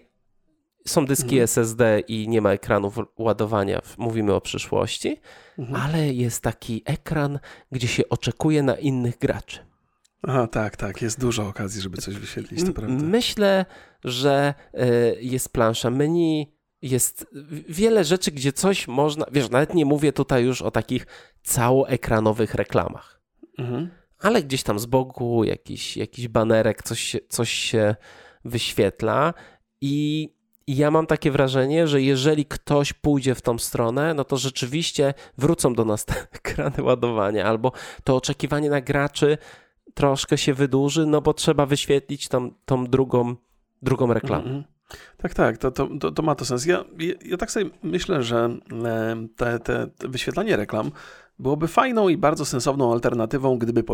są dyski SSD i nie ma ekranów ładowania, mówimy o przyszłości, ale jest taki ekran, gdzie się oczekuje na innych graczy. Aha, tak, jest dużo okazji, żeby coś wyświetlić, to prawda. Myślę, że jest plansza menu, jest wiele rzeczy, gdzie coś można, nawet nie mówię tutaj już o takich całoekranowych reklamach, ale gdzieś tam z boku jakiś banerek, coś się wyświetla i ja mam takie wrażenie, że jeżeli ktoś pójdzie w tą stronę, no to rzeczywiście wrócą do nas te ekrany ładowania, albo to oczekiwanie na graczy troszkę się wydłuży, no bo trzeba wyświetlić tą drugą reklamę. Tak, to ma to sens. Ja tak sobie myślę, że te wyświetlanie reklam byłoby fajną i bardzo sensowną alternatywą,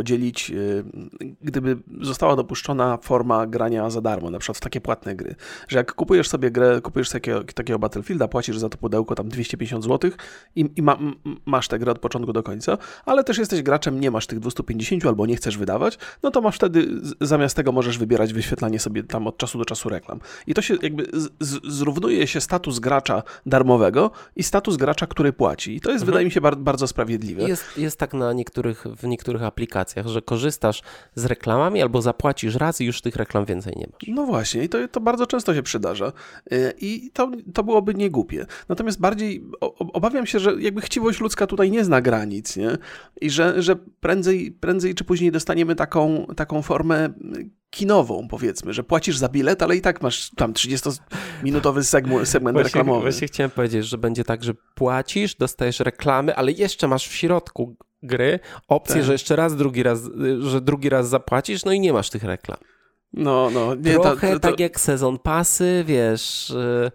gdyby została dopuszczona forma grania za darmo, na przykład w takie płatne gry. Że jak kupujesz sobie grę, takiego Battlefielda, płacisz za to pudełko tam 250 zł i masz tę grę od początku do końca, ale też jesteś graczem, nie masz tych 250 albo nie chcesz wydawać, no to masz wtedy, zamiast tego możesz wybierać wyświetlanie sobie tam od czasu do czasu reklam. I to się jakby zrównuje się status gracza darmowego i status gracza, który płaci. I to jest, wydaje mi się, bardzo sprawiedliwe. Jest tak w niektórych aplikacjach, że korzystasz z reklamami albo zapłacisz raz i już tych reklam więcej nie masz. No właśnie, i to bardzo często się przydarza. I to byłoby niegłupie. Natomiast bardziej obawiam się, że jakby chciwość ludzka tutaj nie zna granic, nie? I że prędzej czy później dostaniemy taką formę kinową, powiedzmy, że płacisz za bilet, ale i tak masz tam 30-minutowy segment reklamowy. Właśnie chciałem powiedzieć, że będzie tak, że płacisz, dostajesz reklamy, ale jeszcze masz w środku gry opcję, że jeszcze raz, drugi raz zapłacisz, no i nie masz tych reklam. No, nie, trochę tak jak sezon pasy, wiesz.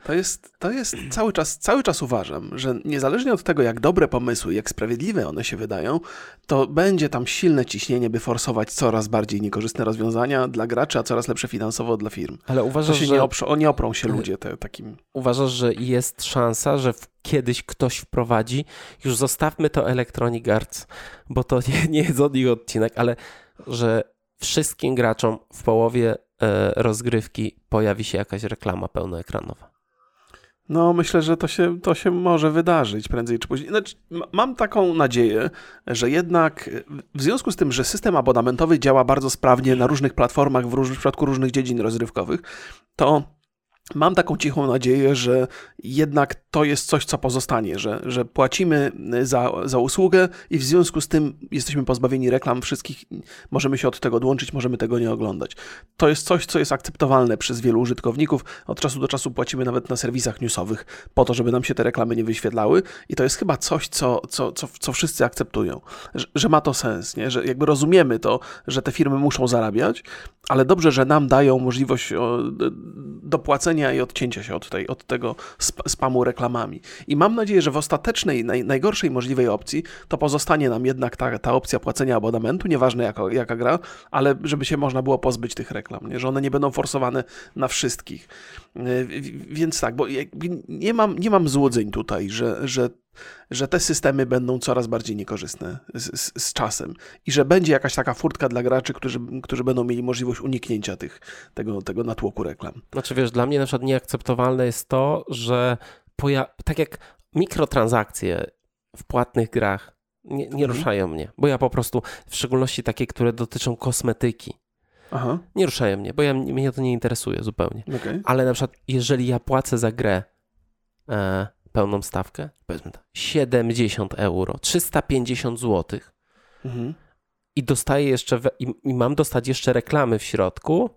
To jest cały czas uważam, że niezależnie od tego, jak dobre pomysły, jak sprawiedliwe one się wydają, to będzie tam silne ciśnienie, by forsować coraz bardziej niekorzystne rozwiązania dla graczy, a coraz lepsze finansowo dla firm. Ale uważasz, że nie oprą się ludzie takim. Uważasz, że jest szansa, że kiedyś ktoś wprowadzi, już zostawmy to Electronic Arts, bo to nie jest od nich odcinek, ale że wszystkim graczom w połowie rozgrywki pojawi się jakaś reklama pełnoekranowa. No, myślę, że to się może wydarzyć prędzej czy później. Znaczy, mam taką nadzieję, że jednak w związku z tym, że system abonamentowy działa bardzo sprawnie na różnych platformach, w przypadku różnych dziedzin rozrywkowych, to mam taką cichą nadzieję, że jednak to jest coś, co pozostanie, że płacimy za usługę i w związku z tym jesteśmy pozbawieni reklam wszystkich, możemy się od tego odłączyć, możemy tego nie oglądać. To jest coś, co jest akceptowalne przez wielu użytkowników. Od czasu do czasu płacimy nawet na serwisach newsowych po to, żeby nam się te reklamy nie wyświetlały i to jest chyba coś, co wszyscy akceptują, że ma to sens, nie? Że jakby rozumiemy to, że te firmy muszą zarabiać, ale dobrze, że nam dają możliwość dopłacenia i odcięcia się od tego spamu reklamami. I mam nadzieję, że w ostatecznej, najgorszej możliwej opcji to pozostanie nam jednak ta opcja płacenia abonamentu, nieważne jaka gra, ale żeby się można było pozbyć tych reklam, nie? Że one nie będą forsowane na wszystkich. Więc tak, bo nie mam złudzeń tutaj, że te systemy będą coraz bardziej niekorzystne z czasem i że będzie jakaś taka furtka dla graczy, którzy będą mieli możliwość uniknięcia tego natłoku reklam. Znaczy wiesz, dla mnie na przykład nieakceptowalne jest to, że tak jak mikrotransakcje w płatnych grach nie ruszają mnie, bo ja po prostu, w szczególności takie, które dotyczą kosmetyki, nie ruszają mnie, bo mnie to nie interesuje zupełnie. Okay. Ale na przykład jeżeli ja płacę za grę pełną stawkę, powiedzmy tak, 70 euro, 350 zł i dostaję jeszcze, i mam dostać jeszcze reklamy w środku,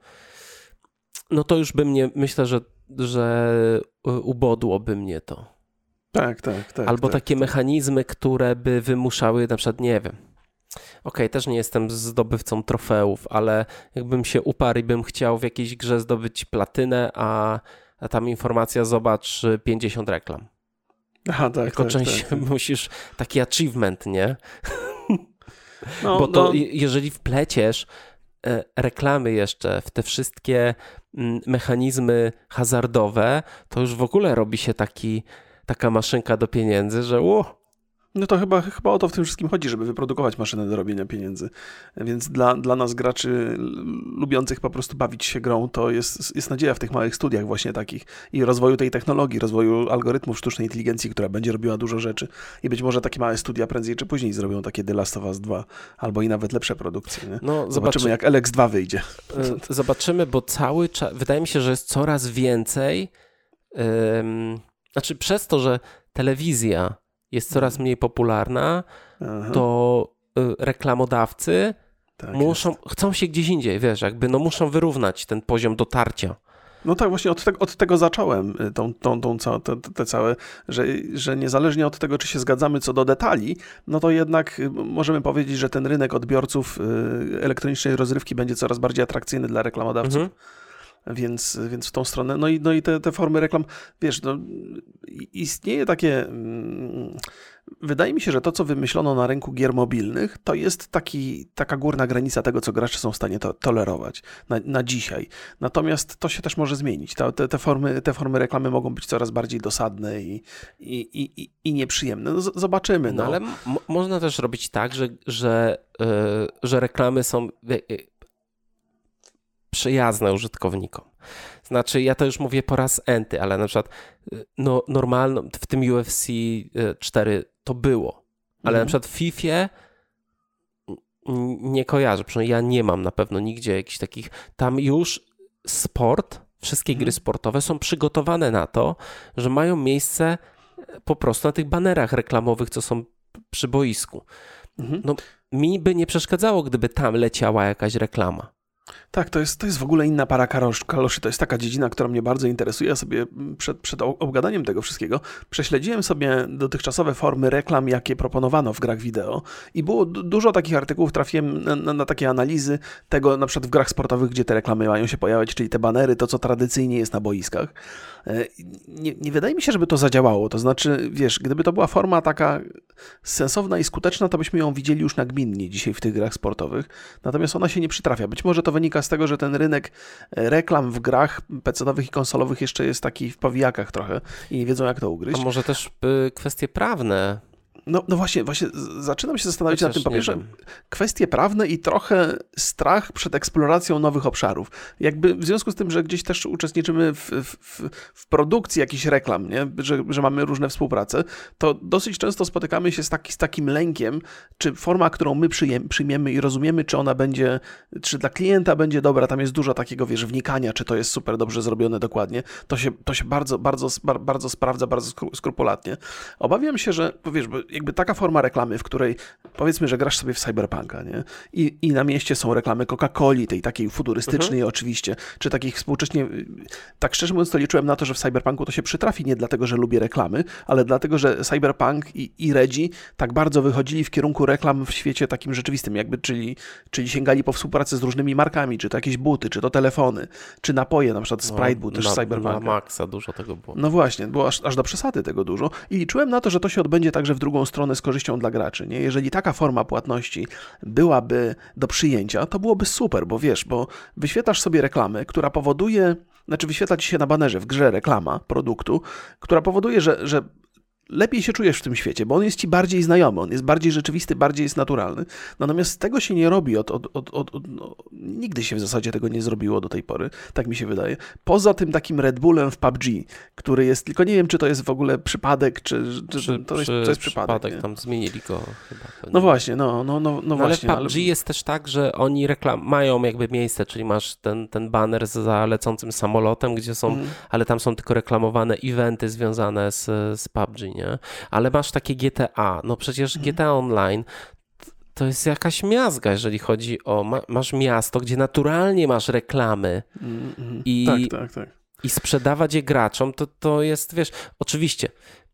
no to już by mnie, myślę, że ubodłoby mnie to. Tak. Albo takie mechanizmy, które by wymuszały, na przykład, nie wiem, też nie jestem zdobywcą trofeów, ale jakbym się uparł i bym chciał w jakiejś grze zdobyć platynę, a tam informacja, zobacz, 50 reklam. Aha, tak. Jako część musisz, taki achievement, nie? No, bo jeżeli wpleciesz reklamy jeszcze w te wszystkie mechanizmy hazardowe, to już w ogóle robi się taka maszynka do pieniędzy, że No to chyba o to w tym wszystkim chodzi, żeby wyprodukować maszynę do robienia pieniędzy. Więc dla nas graczy lubiących po prostu bawić się grą, to jest nadzieja w tych małych studiach właśnie takich i rozwoju tej technologii, rozwoju algorytmów sztucznej inteligencji, która będzie robiła dużo rzeczy i być może takie małe studia prędzej czy później zrobią takie The Last of Us 2 albo i nawet lepsze produkcje. Nie? No, zobaczymy jak LX2 wyjdzie. Zobaczymy, bo cały czas, wydaje mi się, że jest coraz więcej, znaczy przez to, że telewizja jest coraz mniej popularna, to reklamodawcy chcą się gdzieś indziej, wiesz, jakby muszą wyrównać ten poziom dotarcia. No tak, właśnie od tego zacząłem te całe, że niezależnie od tego, czy się zgadzamy co do detali, no to jednak możemy powiedzieć, że ten rynek odbiorców elektronicznej rozrywki będzie coraz bardziej atrakcyjny dla reklamodawców. Więc w tą stronę, no i te formy reklam, wiesz, istnieje takie, wydaje mi się, że to, co wymyślono na rynku gier mobilnych, to jest taka górna granica tego, co gracze są w stanie tolerować na dzisiaj. Natomiast to się też może zmienić. Te formy reklamy mogą być coraz bardziej dosadne i nieprzyjemne. No, zobaczymy. No ale można też robić tak, że reklamy są przyjazne użytkownikom. Znaczy, ja to już mówię po raz enty, ale na przykład normalno w tym UFC 4 to było, ale na przykład w FIFA nie kojarzę, przynajmniej ja nie mam na pewno nigdzie jakichś takich, tam już wszystkie gry sportowe są przygotowane na to, że mają miejsce po prostu na tych banerach reklamowych, co są przy boisku. No, mi by nie przeszkadzało, gdyby tam leciała jakaś reklama. Tak, to jest w ogóle inna para kaloszy. To jest taka dziedzina, która mnie bardzo interesuje. Ja sobie przed obgadaniem tego wszystkiego prześledziłem sobie dotychczasowe formy reklam, jakie proponowano w grach wideo i było dużo takich artykułów, trafiłem na takie analizy tego, na przykład w grach sportowych, gdzie te reklamy mają się pojawiać, czyli te banery, to co tradycyjnie jest na boiskach. Nie wydaje mi się, żeby to zadziałało. To znaczy, wiesz, gdyby to była forma taka sensowna i skuteczna, to byśmy ją widzieli już nagminnie dzisiaj w tych grach sportowych. Natomiast ona się nie przytrafia. Być może to wynika z tego, że ten rynek reklam w grach PC-owych i konsolowych jeszcze jest taki w powijakach trochę i nie wiedzą, jak to ugryźć. A może też kwestie prawne? No właśnie, zaczynam się zastanawiać nad tym, po pierwsze, kwestie prawne i trochę strach przed eksploracją nowych obszarów. Jakby w związku z tym, że gdzieś też uczestniczymy w produkcji jakichś reklam, nie? Że mamy różne współprace, to dosyć często spotykamy się z takim lękiem, czy forma, którą my przyjmiemy i rozumiemy, czy ona będzie, czy dla klienta będzie dobra, tam jest dużo takiego, wiesz, wnikania, czy to jest super dobrze zrobione dokładnie, to się bardzo sprawdza, bardzo skrupulatnie. Obawiam się, że, wiesz, jakby taka forma reklamy, w której powiedzmy, że grasz sobie w Cyberpunka, nie? I na mieście są reklamy Coca-Coli, tej takiej futurystycznej oczywiście, czy takich współcześnie, tak szczerze mówiąc to liczyłem na to, że w Cyberpunku to się przytrafi nie dlatego, że lubię reklamy, ale dlatego, że Cyberpunk i Redzi tak bardzo wychodzili w kierunku reklam w świecie takim rzeczywistym, jakby, czyli sięgali po współpracę z różnymi markami, czy to jakieś buty, czy to telefony, czy napoje, na przykład Sprite był też z Cyberpunka. Na maksa dużo tego było. No właśnie, było aż do przesady tego dużo i liczyłem na to, że to się odbędzie także w drugą stronę z korzyścią dla graczy, nie? Jeżeli taka forma płatności byłaby do przyjęcia, to byłoby super, bo wiesz, bo wyświetlasz sobie reklamę, która powoduje, znaczy wyświetla ci się na banerze w grze reklama produktu, która powoduje, że lepiej się czujesz w tym świecie, bo on jest ci bardziej znajomy, on jest bardziej rzeczywisty, bardziej jest naturalny. Natomiast tego się nie robi nigdy się w zasadzie tego nie zrobiło do tej pory, tak mi się wydaje. Poza tym takim Red Bullem w PUBG, który jest, tylko nie wiem, czy to jest w ogóle przypadek, czy to jest przypadek. Tam zmienili go chyba. No właśnie, no właśnie. Ale PUBG jest też tak, że oni mają jakby miejsce, czyli masz ten baner za lecącym samolotem, gdzie są, ale tam są tylko reklamowane eventy związane z PUBG, nie? Ale masz takie GTA, no przecież GTA Online to jest jakaś miazga, jeżeli chodzi o, masz miasto, gdzie naturalnie masz reklamy i, tak. I sprzedawać je graczom, to jest, wiesz, oczywiście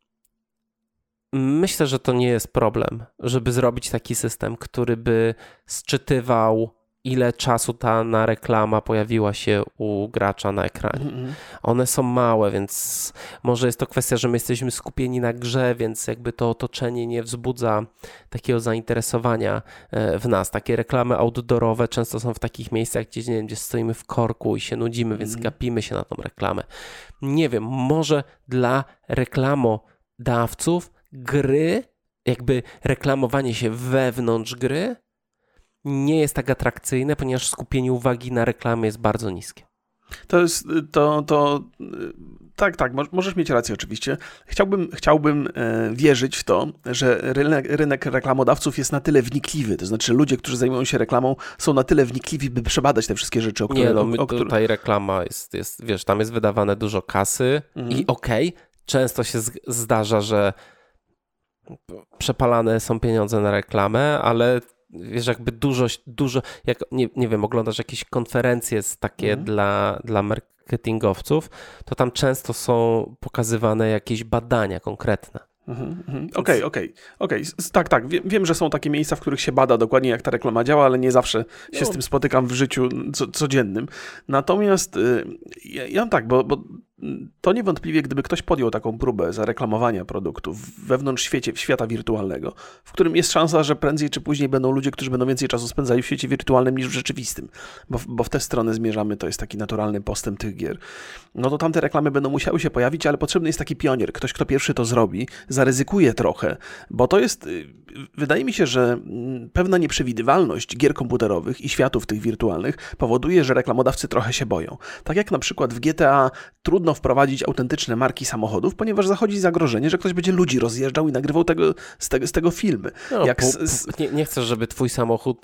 myślę, że to nie jest problem, żeby zrobić taki system, który by sczytywał, ile czasu ta reklama pojawiła się u gracza na ekranie. One są małe, więc może jest to kwestia, że my jesteśmy skupieni na grze, więc jakby to otoczenie nie wzbudza takiego zainteresowania w nas. Takie reklamy outdoorowe często są w takich miejscach, gdzie, nie wiem, gdzie stoimy w korku i się nudzimy, więc gapimy się na tą reklamę. Nie wiem, może dla reklamodawców gry, jakby reklamowanie się wewnątrz gry nie jest tak atrakcyjne, ponieważ skupienie uwagi na reklamie jest bardzo niskie. Tak, możesz mieć rację oczywiście. Chciałbym wierzyć w to, że rynek reklamodawców jest na tyle wnikliwy, to znaczy ludzie, którzy zajmują się reklamą, są na tyle wnikliwi, by przebadać te wszystkie rzeczy, tutaj reklama jest, wiesz, tam jest wydawane dużo kasy i często się zdarza, że przepalane są pieniądze na reklamę, ale wiesz, jakby dużo jak nie wiem, oglądasz jakieś konferencje takie dla marketingowców, to tam często są pokazywane jakieś badania konkretne. Okej. Tak. Wiem, że są takie miejsca, w których się bada dokładnie, jak ta reklama działa, ale nie zawsze się z tym spotykam w życiu codziennym. Natomiast ja tak, bo to niewątpliwie, gdyby ktoś podjął taką próbę zareklamowania produktów wewnątrz świata wirtualnego, w którym jest szansa, że prędzej czy później będą ludzie, którzy będą więcej czasu spędzali w świecie wirtualnym niż w rzeczywistym, bo w tę stronę zmierzamy, to jest taki naturalny postęp tych gier, no to tamte reklamy będą musiały się pojawić, ale potrzebny jest taki pionier, ktoś, kto pierwszy to zrobi, zaryzykuje trochę, bo to jest, wydaje mi się, że pewna nieprzewidywalność gier komputerowych i światów tych wirtualnych powoduje, że reklamodawcy trochę się boją. Tak jak na przykład w GTA trudno wprowadzić autentyczne marki samochodów, ponieważ zachodzi zagrożenie, że ktoś będzie ludzi rozjeżdżał i nagrywał z tego filmy. Nie chcesz, żeby twój samochód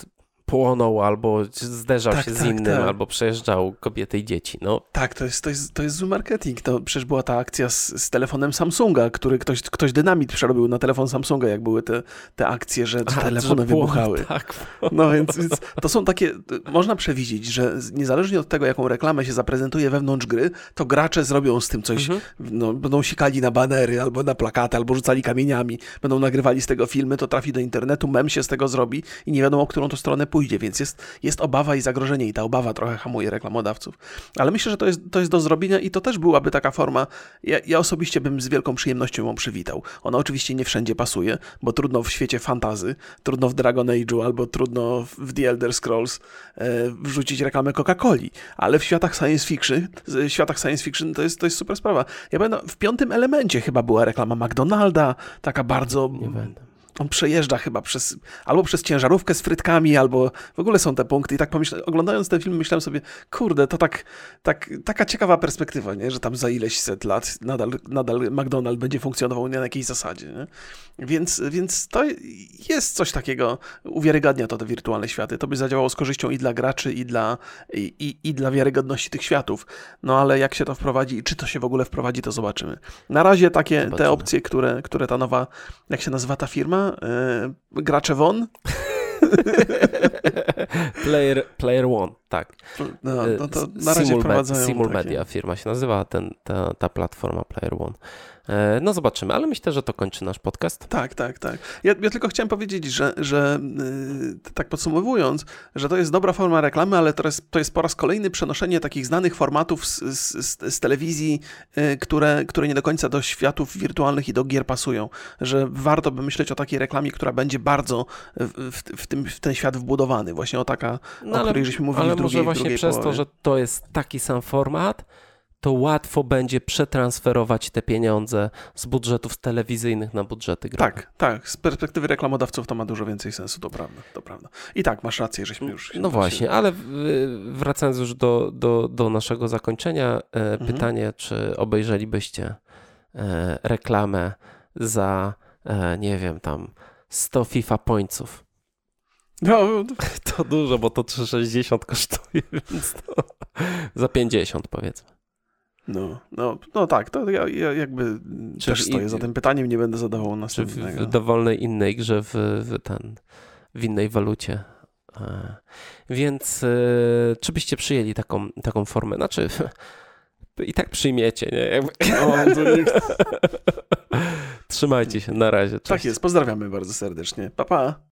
płonął albo zderzał się z innym, tak. albo przejeżdżał kobiety i dzieci. No. Tak, to jest zły marketing. To przecież była ta akcja z telefonem Samsunga, który ktoś dynamit przerobił na telefon Samsunga, jak były te akcje, że telefony wybuchały. Tak. No więc to są takie, można przewidzieć, że niezależnie od tego, jaką reklamę się zaprezentuje wewnątrz gry, to gracze zrobią z tym coś, no, będą sikali na banery, albo na plakaty, albo rzucali kamieniami, będą nagrywali z tego filmy, to trafi do internetu, mem się z tego zrobi i nie wiadomo, którą to stronę pójdzie, więc jest obawa i zagrożenie i ta obawa trochę hamuje reklamodawców. Ale myślę, że to jest do zrobienia i to też byłaby taka forma, ja osobiście bym z wielką przyjemnością ją przywitał. Ona oczywiście nie wszędzie pasuje, bo trudno w świecie fantasy, trudno w Dragon Age'u albo trudno w The Elder Scrolls wrzucić reklamę Coca-Coli, ale w światach science fiction to jest super sprawa. Ja pamiętam, w 5. elemencie chyba była reklama McDonalda, taka bardzo... Nie będę. On przejeżdża chyba albo przez ciężarówkę z frytkami, albo w ogóle są te punkty. I tak oglądając ten film myślałem sobie, kurde, to taka ciekawa perspektywa, nie? Że tam za ileś set lat nadal McDonald's będzie funkcjonował na jakiejś zasadzie. Nie? Więc to jest coś takiego, uwiarygadnia to te wirtualne światy. To by zadziałało z korzyścią i dla graczy, i dla wiarygodności tych światów. No ale jak się to wprowadzi i czy to się w ogóle wprowadzi, to zobaczymy. Na razie te opcje, które ta nowa, jak się nazywa ta firma? Gracze Won? Player One, tak. No to na razie prowadzają Simul Media firma się nazywa, ta platforma Player One. No zobaczymy, ale myślę, że to kończy nasz podcast. Tak. Ja tylko chciałem powiedzieć, że tak podsumowując, że to jest dobra forma reklamy, ale to jest po raz kolejny przenoszenie takich znanych formatów z telewizji, które nie do końca do światów wirtualnych i do gier pasują. Że warto by myśleć o takiej reklamie, która będzie bardzo w ten świat wbudowany. Właśnie o której żeśmy mówili w drugiej może właśnie przez to, że to jest taki sam format, to łatwo będzie przetransferować te pieniądze z budżetów telewizyjnych na budżety growe. Tak. Z perspektywy reklamodawców to ma dużo więcej sensu, to prawda. I tak, masz rację, żeśmy już... No właśnie, ale wracając już do naszego zakończenia, pytanie, czy obejrzelibyście reklamę za, nie wiem, tam 100 FIFA pointsów? No, to dużo, bo to 3,60 kosztuje, więc to za 50 powiedzmy. No tak, to ja jakby też stoję za tym pytaniem, nie będę zadawał następnego. Czy w dowolnej innej grze, w innej walucie. Więc czy byście przyjęli taką formę? Znaczy, i tak przyjmiecie, nie? Trzymajcie się, na razie. Cześć. Tak jest, pozdrawiamy bardzo serdecznie. Pa, pa.